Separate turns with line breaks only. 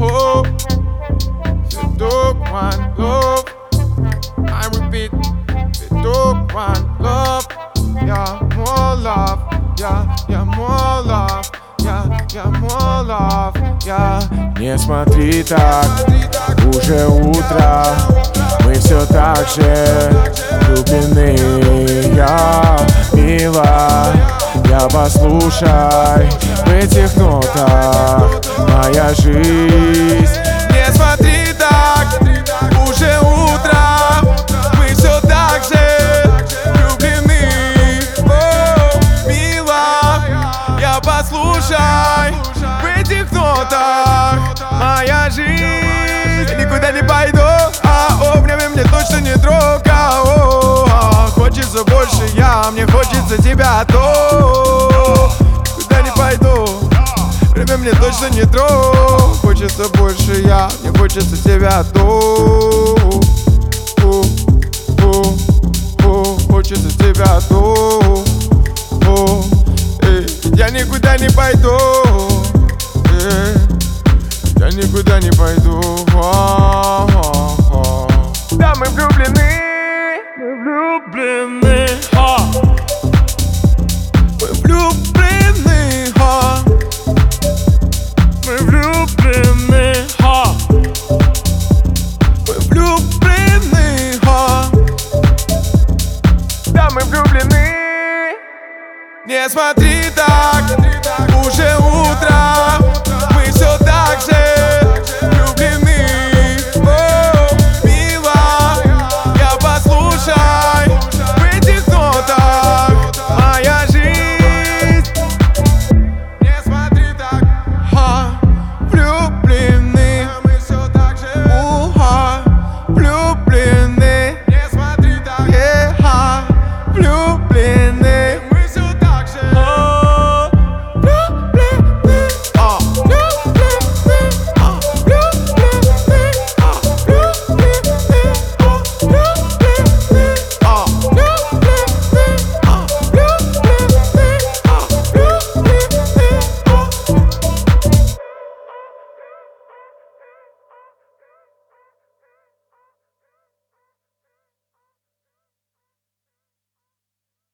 hope. They don't want love. I repeat, they don't want love. Yeah, more love. Yeah, more love. Yeah, more love. Yeah.
Не смотри так, уже утро. Мы все так же влюблены. Я мила, я послушай в этих нотах моя жизнь.
Не смотри так, уже утро. Мы все так же влюблены. О, мила, я послушай в этих нотах моя жизнь. Я никуда не пойду, обнями мне точно не трогай. Хочется больше мне хочется тебя, никуда не пойду. Время мне точно не трогай. Хочется больше мне хочется тебя, хочется тебя, я никуда не пойду, я никуда не пойду. Да, мы влюблены, мы влюблены, мы влюблены, мы влюблены, мы влюблены, да, мы влюблены. Не смотри